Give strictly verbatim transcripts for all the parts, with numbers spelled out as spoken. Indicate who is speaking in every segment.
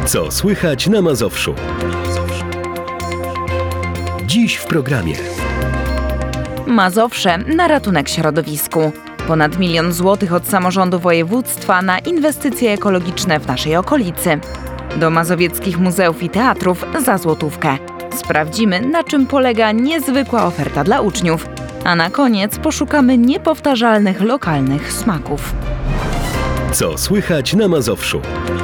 Speaker 1: Co słychać na Mazowszu? Dziś w programie.
Speaker 2: Mazowsze na ratunek środowisku. Ponad milion złotych od samorządu województwa na inwestycje ekologiczne w naszej okolicy. Do mazowieckich muzeów i teatrów za złotówkę. Sprawdzimy, na czym polega niezwykła oferta dla uczniów. A na koniec poszukamy niepowtarzalnych lokalnych smaków.
Speaker 1: Co słychać na Mazowszu?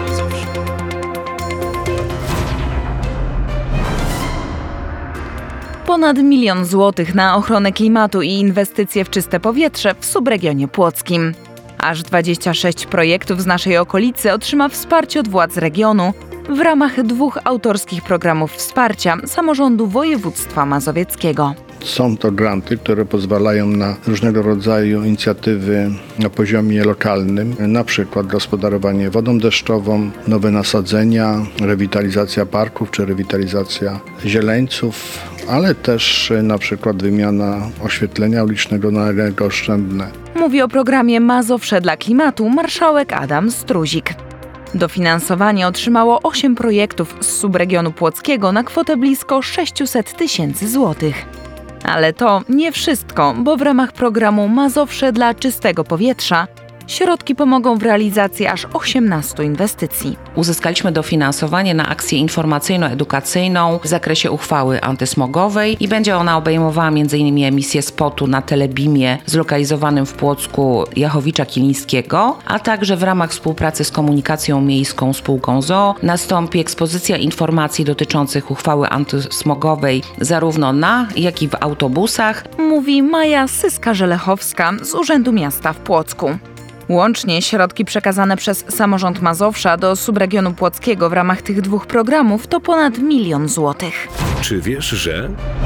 Speaker 2: Ponad milion złotych na ochronę klimatu i inwestycje w czyste powietrze w subregionie płockim. Aż dwadzieścia sześć projektów z naszej okolicy otrzyma wsparcie od władz regionu w ramach dwóch autorskich programów wsparcia samorządu województwa mazowieckiego.
Speaker 3: Są to granty, które pozwalają na różnego rodzaju inicjatywy na poziomie lokalnym, na przykład gospodarowanie wodą deszczową, nowe nasadzenia, rewitalizacja parków czy rewitalizacja zieleńców, ale też na przykład wymiana oświetlenia ulicznego na energooszczędne.
Speaker 2: Mówi o programie Mazowsze dla klimatu marszałek Adam Struzik. Dofinansowanie otrzymało osiem projektów z subregionu płockiego na kwotę blisko sześćset tysięcy złotych. Ale to nie wszystko, bo w ramach programu Mazowsze dla czystego powietrza środki pomogą w realizacji aż osiemnastu inwestycji.
Speaker 4: Uzyskaliśmy dofinansowanie na akcję informacyjno-edukacyjną w zakresie uchwały antysmogowej i będzie ona obejmowała m.in. emisję spotu na Telebimie zlokalizowanym w Płocku Jachowicza Kilińskiego, a także w ramach współpracy z komunikacją miejską spółką z o o nastąpi ekspozycja informacji dotyczących uchwały antysmogowej zarówno na, jak i w autobusach.
Speaker 2: Mówi Maja Syska-Żelechowska z Urzędu Miasta w Płocku. Łącznie środki przekazane przez samorząd Mazowsza do subregionu płockiego w ramach tych dwóch programów to ponad milion złotych.
Speaker 1: Czy wiesz, że...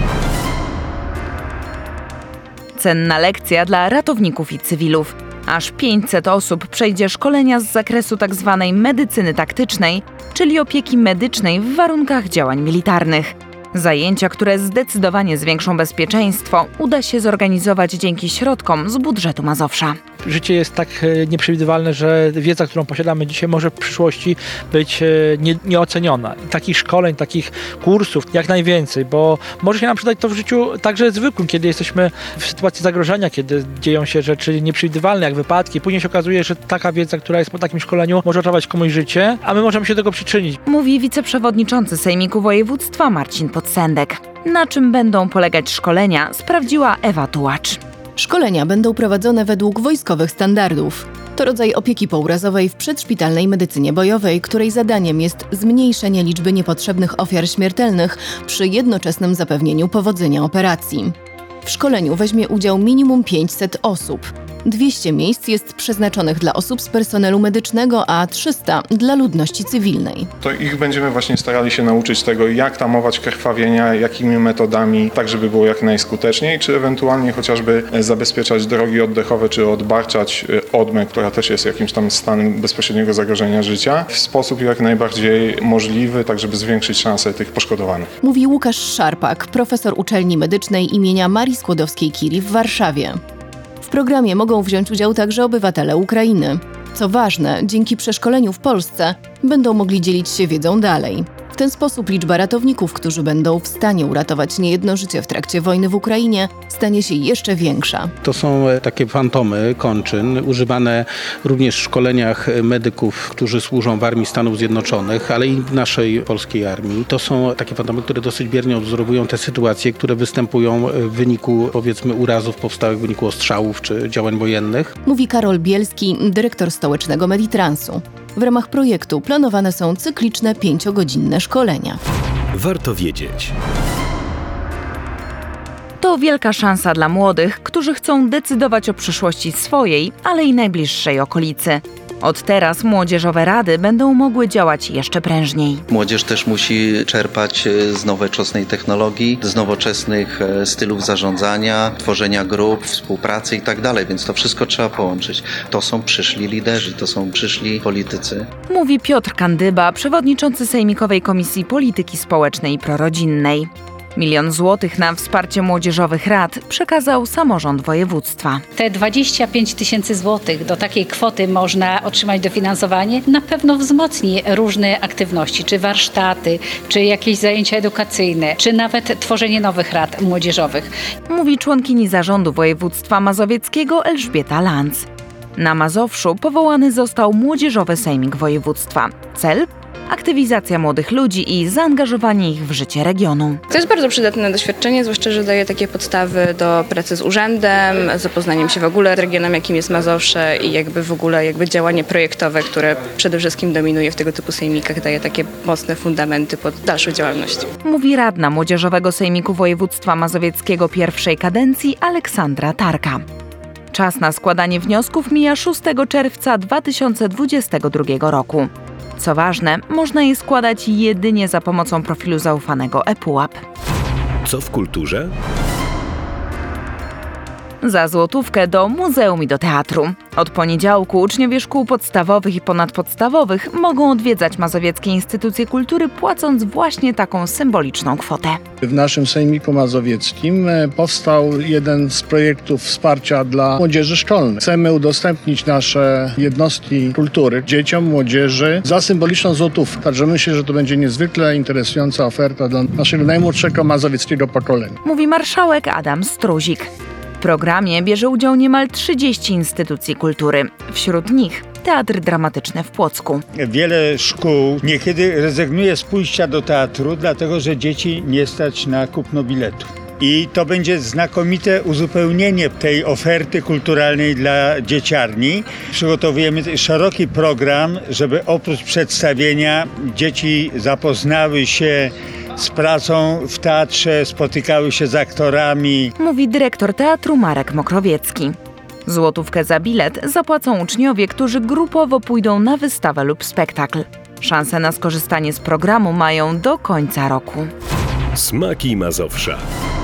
Speaker 2: Cenna lekcja dla ratowników i cywilów. Aż pięćset osób przejdzie szkolenia z zakresu tzw. medycyny taktycznej, czyli opieki medycznej w warunkach działań militarnych. Zajęcia, które zdecydowanie zwiększą bezpieczeństwo, uda się zorganizować dzięki środkom z budżetu Mazowsza.
Speaker 5: Życie jest tak nieprzewidywalne, że wiedza, którą posiadamy dzisiaj, może w przyszłości być nie, nieoceniona. I takich szkoleń, takich kursów jak najwięcej, bo może się nam przydać to w życiu także zwykłym, kiedy jesteśmy w sytuacji zagrożenia, kiedy dzieją się rzeczy nieprzewidywalne, jak wypadki. Później się okazuje, że taka wiedza, która jest po takim szkoleniu, może ratować komuś życie, a my możemy się do tego przyczynić.
Speaker 2: Mówi wiceprzewodniczący Sejmiku Województwa Marcin Podsendek. Na czym będą polegać szkolenia, sprawdziła Ewa Tułacz.
Speaker 6: Szkolenia będą prowadzone według wojskowych standardów. To rodzaj opieki pourazowej w przedszpitalnej medycynie bojowej, której zadaniem jest zmniejszenie liczby niepotrzebnych ofiar śmiertelnych przy jednoczesnym zapewnieniu powodzenia operacji. W szkoleniu weźmie udział minimum pięćset osób. dwieście miejsc jest przeznaczonych dla osób z personelu medycznego, a trzysta dla ludności cywilnej.
Speaker 7: To ich będziemy właśnie starali się nauczyć tego, jak tamować krwawienia, jakimi metodami, tak żeby było jak najskuteczniej, czy ewentualnie chociażby zabezpieczać drogi oddechowe, czy odbarczać odmę, która też jest jakimś tam stanem bezpośredniego zagrożenia życia, w sposób jak najbardziej możliwy, tak żeby zwiększyć szanse tych poszkodowanych.
Speaker 6: Mówi Łukasz Szarpak, profesor uczelni medycznej imienia Marii Skłodowskiej-Curie w Warszawie. W programie mogą wziąć udział także obywatele Ukrainy. Co ważne, dzięki przeszkoleniu w Polsce będą mogli dzielić się wiedzą dalej. W ten sposób liczba ratowników, którzy będą w stanie uratować niejedno życie w trakcie wojny w Ukrainie, stanie się jeszcze większa.
Speaker 8: To są takie fantomy kończyn, używane również w szkoleniach medyków, którzy służą w Armii Stanów Zjednoczonych, ale i w naszej polskiej armii. To są takie fantomy, które dosyć biernie odwzorowują te sytuacje, które występują w wyniku, powiedzmy, urazów powstałych w wyniku ostrzałów czy działań wojennych.
Speaker 6: Mówi Karol Bielski, dyrektor stołecznego Meditransu. W ramach projektu planowane są cykliczne pięciogodzinne szkolenia.
Speaker 1: Warto wiedzieć.
Speaker 2: To wielka szansa dla młodych, którzy chcą decydować o przyszłości swojej, ale i najbliższej okolicy. Od teraz młodzieżowe rady będą mogły działać jeszcze prężniej.
Speaker 9: Młodzież też musi czerpać z nowoczesnej technologii, z nowoczesnych stylów zarządzania, tworzenia grup, współpracy i tak dalej, więc to wszystko trzeba połączyć. To są przyszli liderzy, to są przyszli politycy.
Speaker 2: Mówi Piotr Kandyba, przewodniczący Sejmikowej Komisji Polityki Społecznej i Prorodzinnej. Milion złotych na wsparcie młodzieżowych rad przekazał samorząd województwa.
Speaker 10: Te dwadzieścia pięć tysięcy złotych, do takiej kwoty można otrzymać dofinansowanie, na pewno wzmocni różne aktywności, czy warsztaty, czy jakieś zajęcia edukacyjne, czy nawet tworzenie nowych rad młodzieżowych.
Speaker 2: Mówi członkini zarządu województwa mazowieckiego Elżbieta Lanz. Na Mazowszu powołany został Młodzieżowy Sejmik Województwa. Cel? Aktywizacja młodych ludzi i zaangażowanie ich w życie regionu.
Speaker 11: To jest bardzo przydatne doświadczenie, zwłaszcza, że daje takie podstawy do pracy z urzędem, zapoznaniem się w ogóle z regionem, jakim jest Mazowsze i jakby w ogóle jakby działanie projektowe, które przede wszystkim dominuje w tego typu sejmikach, daje takie mocne fundamenty pod dalszą działalność.
Speaker 2: Mówi radna Młodzieżowego Sejmiku Województwa Mazowieckiego pierwszej kadencji Aleksandra Tarka. Czas na składanie wniosków mija szóstego czerwca dwa tysiące dwudziestego drugiego roku. Co ważne, można je składać jedynie za pomocą profilu zaufanego ePUAP.
Speaker 1: Co w kulturze?
Speaker 2: Za złotówkę do muzeum i do teatru. Od poniedziałku uczniowie szkół podstawowych i ponadpodstawowych mogą odwiedzać mazowieckie instytucje kultury, płacąc właśnie taką symboliczną kwotę.
Speaker 3: W naszym Sejmiku Mazowieckim powstał jeden z projektów wsparcia dla młodzieży szkolnej. Chcemy udostępnić nasze jednostki kultury dzieciom, młodzieży za symboliczną złotówkę. Także myślę, że to będzie niezwykle interesująca oferta dla naszego najmłodszego mazowieckiego pokolenia.
Speaker 2: Mówi marszałek Adam Struzik. W programie bierze udział niemal trzydzieści instytucji kultury. Wśród nich Teatr Dramatyczny w Płocku.
Speaker 12: Wiele szkół niekiedy rezygnuje z pójścia do teatru, dlatego że dzieci nie stać na kupno biletu. I to będzie znakomite uzupełnienie tej oferty kulturalnej dla dzieciarni. Przygotowujemy szeroki program, żeby oprócz przedstawienia dzieci zapoznały się z pracą w teatrze, spotykały się z aktorami.
Speaker 2: Mówi dyrektor teatru Marek Mokrowiecki. Złotówkę za bilet zapłacą uczniowie, którzy grupowo pójdą na wystawę lub spektakl. Szanse na skorzystanie z programu mają do końca roku.
Speaker 1: Smaki Mazowsza.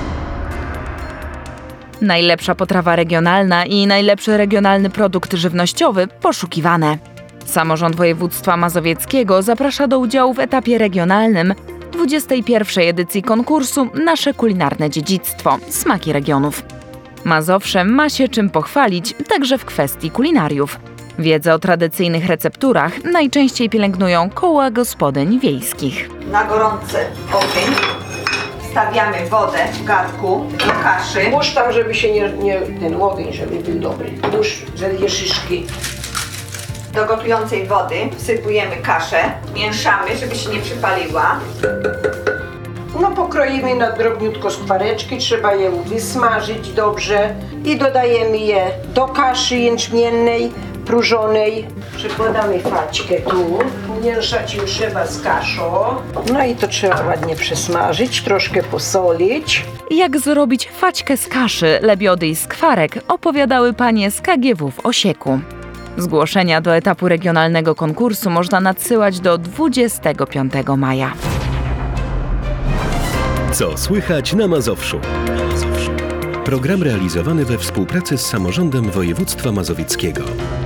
Speaker 2: Najlepsza potrawa regionalna i najlepszy regionalny produkt żywnościowy poszukiwane. Samorząd województwa mazowieckiego zaprasza do udziału w etapie regionalnym dwudziestej pierwszej edycji konkursu Nasze kulinarne dziedzictwo – Smaki regionów. Mazowsze ma się czym pochwalić także w kwestii kulinariów. Wiedzę o tradycyjnych recepturach najczęściej pielęgnują koła gospodyń wiejskich.
Speaker 13: Na gorący ogień stawiamy wodę w garnku do kaszy.
Speaker 14: Puść tam, żeby się nie, nie ten ogień, żeby był dobry. Puść, że je szyszki.
Speaker 13: Do gotującej wody wsypujemy kaszę, mieszamy, żeby się nie przypaliła.
Speaker 14: No pokroimy na drobniutko skwareczki, trzeba je wysmażyć dobrze i dodajemy je do kaszy jęczmiennej, próżonej. Przykładamy faćkę tu, mieszać ją trzeba z kaszą. No i to trzeba ładnie przesmażyć, troszkę posolić.
Speaker 2: Jak zrobić faćkę z kaszy, lebiody i skwarek opowiadały panie z K G W w Osieku. Zgłoszenia do etapu regionalnego konkursu można nadsyłać do dwudziestego piątego maja.
Speaker 1: Co słychać na Mazowszu? Program realizowany we współpracy z samorządem województwa mazowieckiego.